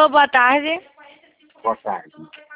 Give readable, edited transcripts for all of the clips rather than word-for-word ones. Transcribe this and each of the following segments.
Alô, boa tarde. Boa tarde.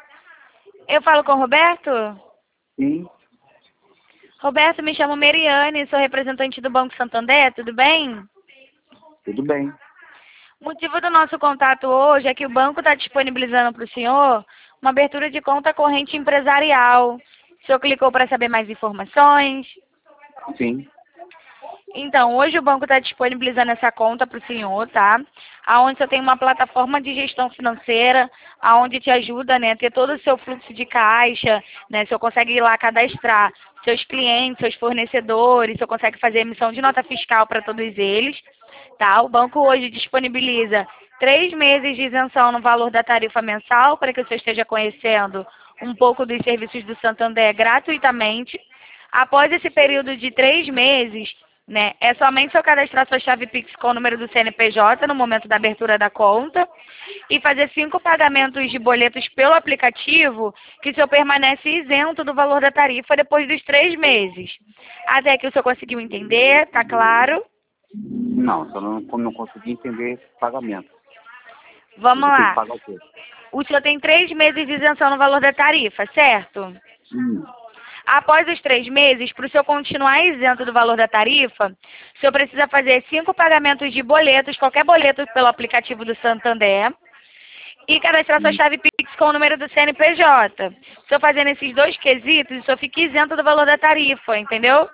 Eu falo com o Roberto? Sim, Roberto, me chamo Meriane, sou representante do Banco Santander, tudo bem? tudo bem. O motivo do nosso contato hoje é que o banco está disponibilizando para o senhor uma abertura de conta corrente empresarial. O senhor clicou para saber mais informações? Sim, Então, hoje o banco está disponibilizando essa conta para o senhor, tá? Aonde você tem uma plataforma de gestão financeira, aonde te ajuda, né, a ter todo o seu fluxo de caixa, né? O senhor consegue ir lá cadastrar seus clientes, seus fornecedores, o senhor consegue fazer emissão de nota fiscal para todos eles, tá? O banco hoje disponibiliza 3 meses de isenção no valor da tarifa mensal para que o senhor esteja conhecendo um pouco dos serviços do Santander gratuitamente. Após esse período de 3 meses, né, é somente eu cadastrar sua chave Pix com o número do CNPJ no momento da abertura da conta e fazer 5 pagamentos de boletos pelo aplicativo, que o senhor permanece isento do valor da tarifa depois dos 3 meses. Até que o senhor conseguiu entender, tá claro? não, só não consegui entender esse pagamento. Vamos Eu tenho que lá. pagar o quê? O senhor tem 3 meses de isenção no valor da tarifa, certo? Hum, Após os 3 meses, para o senhor continuar isento do valor da tarifa, o senhor precisa fazer 5 pagamentos de boletos, qualquer boleto pelo aplicativo do Santander, e cadastrar sua chave Pix com o número do CNPJ. O senhor fazendo esses 2 quesitos, o senhor fica isento do valor da tarifa, entendeu?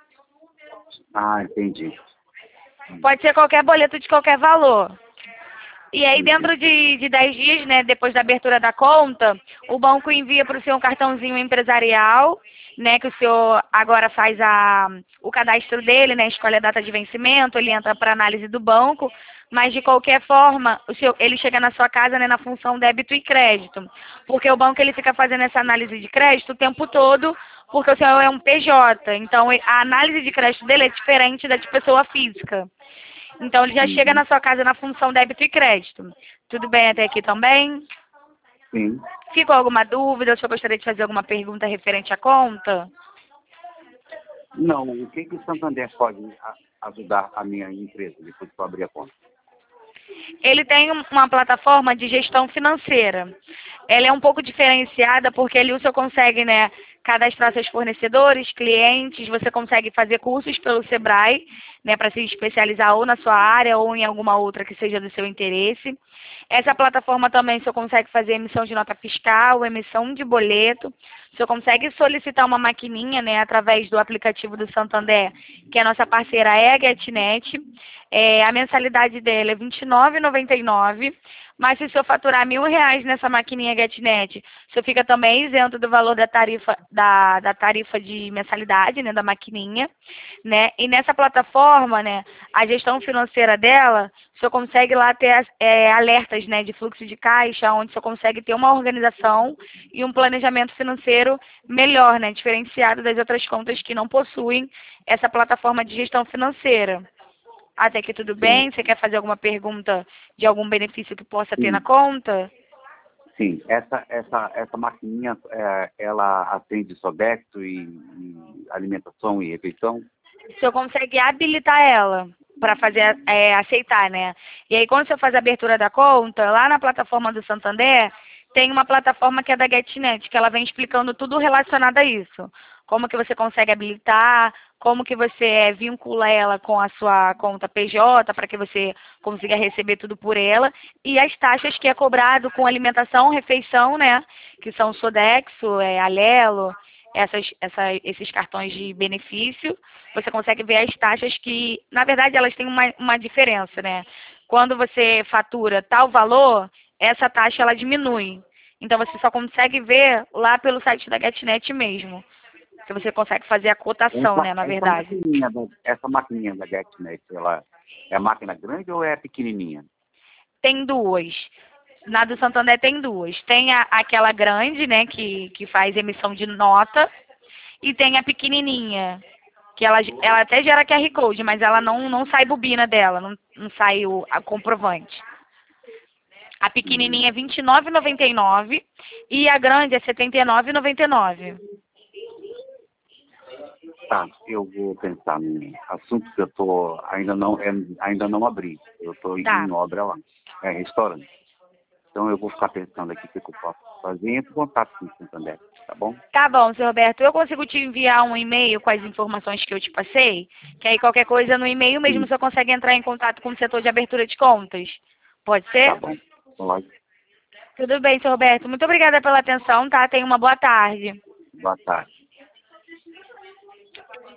entendi. Pode ser qualquer boleto de qualquer valor. E aí, Entendi. dentro de 10 dias, né, depois da abertura da conta, o banco envia para o senhor um cartãozinho empresarial, né, que o senhor agora faz o cadastro dele, né, escolhe a data de vencimento, ele entra para análise do banco, mas de qualquer forma, ele chega na sua casa, né, na função débito e crédito, porque o banco ele fica fazendo essa análise de crédito o tempo todo, porque o senhor é um PJ, então a análise de crédito dele é diferente da de pessoa física. Então, ele já chega Uhum. na sua casa na função débito e crédito. Tudo bem até aqui também? Sim. Ficou alguma dúvida? O senhor gostaria de fazer alguma pergunta referente à conta? Não, o que o Santander pode ajudar a minha empresa depois que eu abrir a conta? Ele tem uma plataforma de gestão financeira. Ela é um pouco diferenciada porque ali o senhor consegue, né, cadastrar seus fornecedores, clientes, você consegue fazer cursos pelo Sebrae, né, para se especializar ou na sua área ou em alguma outra que seja do seu interesse. Essa plataforma também o senhor consegue fazer emissão de nota fiscal, emissão de boleto. O senhor consegue solicitar uma maquininha, né, através do aplicativo do Santander, que a nossa parceira é a GetNet. A mensalidade dela é R$29,99, mas se o senhor faturar R$1.000 nessa maquininha GetNet, o senhor fica também isento do valor da tarifa, da tarifa de mensalidade, né, da maquininha, né? E nessa plataforma, né, a gestão financeira dela, o senhor consegue lá ter alertas, né, de fluxo de caixa, onde o senhor consegue ter uma organização e um planejamento financeiro melhor, né, diferenciado das outras contas que não possuem essa plataforma de gestão financeira. Até aqui tudo Sim, bem? Você quer fazer alguma pergunta de algum benefício que possa ter na sim, conta? sim. Essa maquininha, ela atende Sodexo e alimentação e refeição? O senhor consegue habilitar ela para fazer aceitar, né? E aí, quando o senhor faz a abertura da conta, lá na plataforma do Santander, tem uma plataforma que é da GetNet, que ela vem explicando tudo relacionado a isso. Como que você consegue habilitar, como que você vincula ela com a sua conta PJ, para que você consiga receber tudo por ela, e as taxas que é cobrado com alimentação, refeição, né? Que são Sodexo, Alelo, esses cartões de benefício, você consegue ver as taxas que, na verdade, elas têm uma diferença, né? Quando você fatura tal valor, essa taxa ela diminui. Então você só consegue ver lá pelo site da GetNet mesmo. Que você consegue fazer a cotação, né, na verdade. Essa maquininha da GetNet, ela é máquina grande ou é pequenininha? Tem duas. Na do Santander tem duas. Tem aquela grande, né, que faz emissão de nota, e tem a pequenininha, que ela até gera QR Code, mas ela não sai bobina dela, não sai a comprovante. A pequenininha é R$29,99 e a grande é R$79,99. Tá, eu vou pensar no assunto que eu ainda não abri. Eu estou Tá. em obra lá. É restaurante. Então eu vou ficar pensando aqui o que eu posso fazer e entro em contato com o Santander, tá bom? Tá bom, seu Roberto. Eu consigo te enviar um e-mail com as informações que eu te passei? Que aí qualquer coisa no e-mail mesmo Sim, você consegue entrar em contato com o setor de abertura de contas. Pode tá ser? bom. Pode. Tudo bem, seu Roberto. Muito obrigada pela atenção, tá? Tenha uma boa tarde. Boa tarde.